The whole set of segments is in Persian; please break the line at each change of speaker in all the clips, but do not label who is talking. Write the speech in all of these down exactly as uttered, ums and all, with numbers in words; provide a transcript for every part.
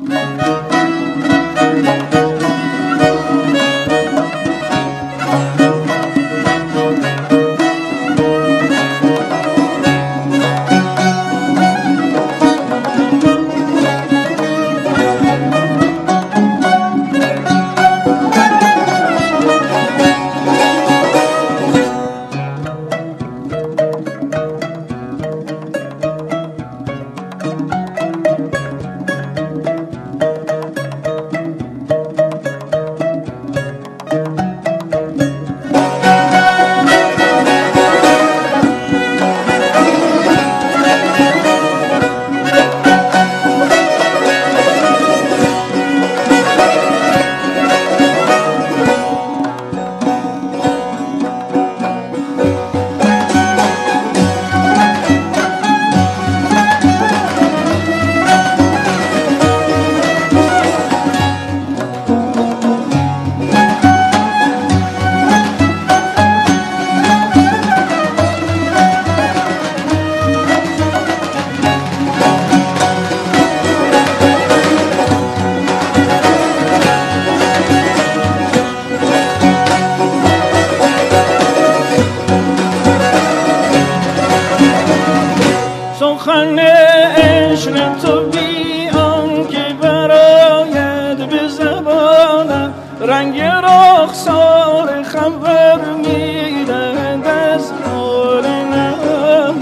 سخن عشق تو بی آنکه براید به زبانم، رنگ رخسار خبر میدهد از حال من.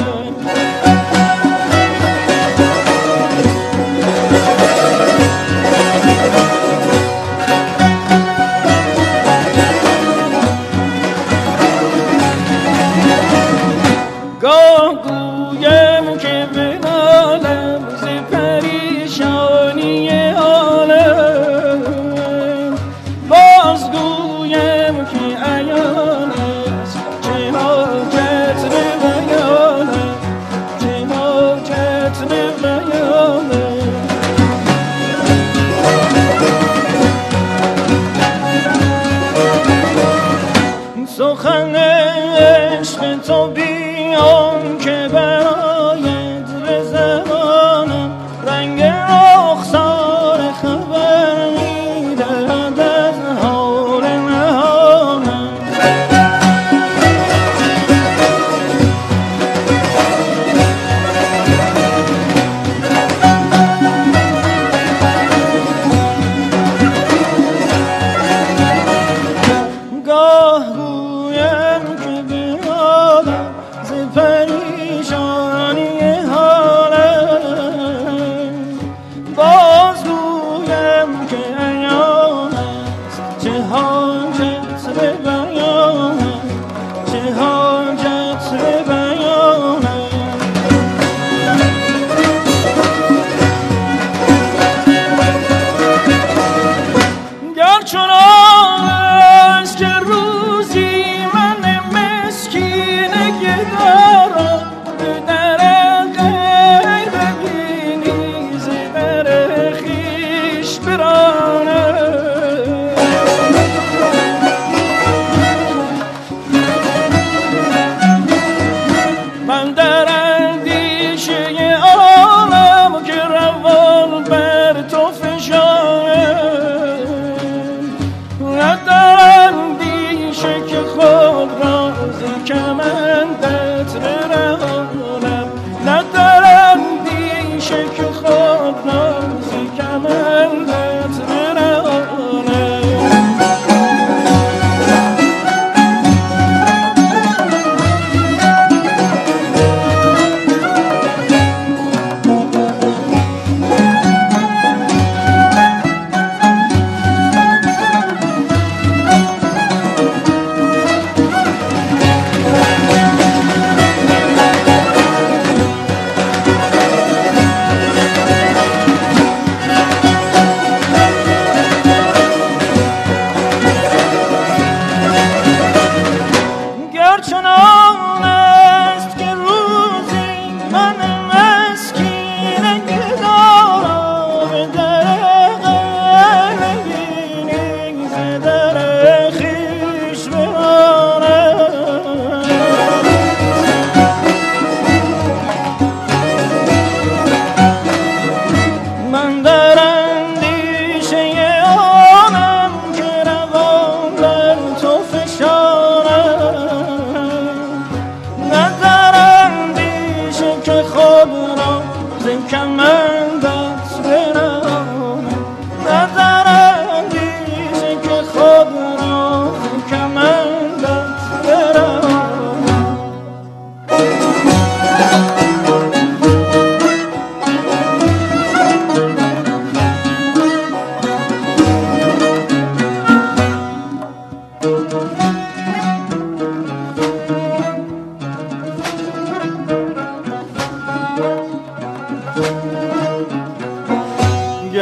گاه گویم که بنالم ز پریشانی حالم، باز گویم که عیان است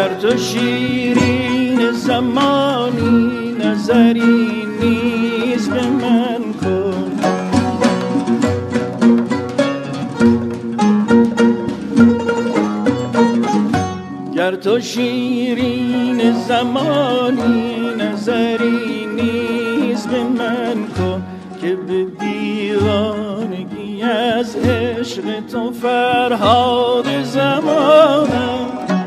گر تو شیرین زمانی نظری نیز به من کن. گر تو شیرین زمانی نظری نیز به من کن که به دیوانگی از عشق تو فرهاد زمانم.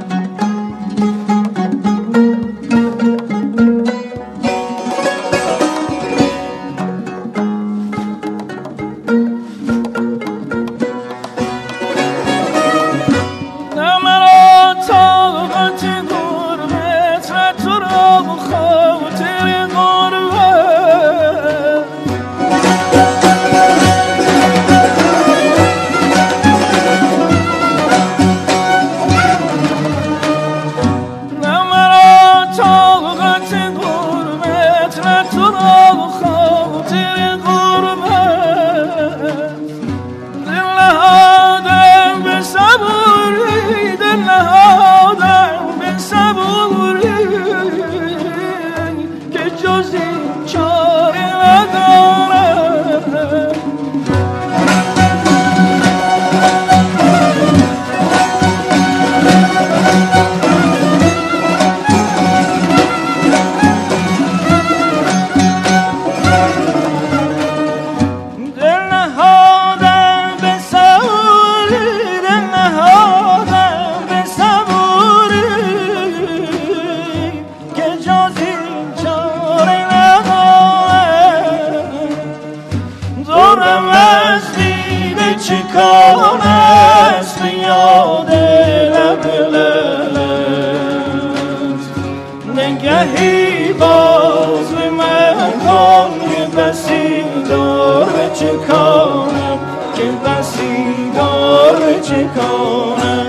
نگهی باز به من کن که بسی داره چه کنم، که بسی داره چه کنم.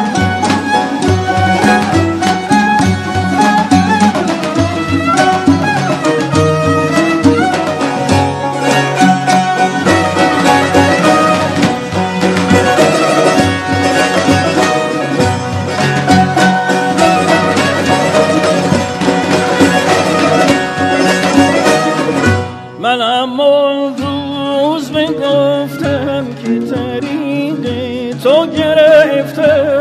من همون روز میگفتم که طریق تو گرفته،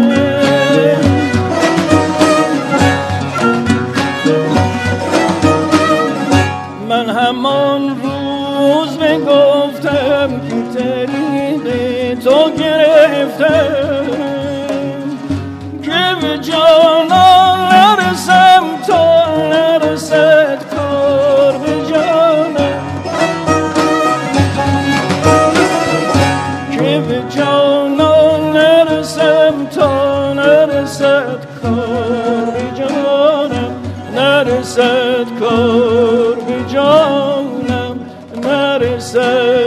من همون روز میگفتم که طریق تو گرفته، که به جانان نرسم تا نرسد کار به جانم، که به جانان نرسم تا نرسد کار به جانم، نرسد کار به جانم، نرسد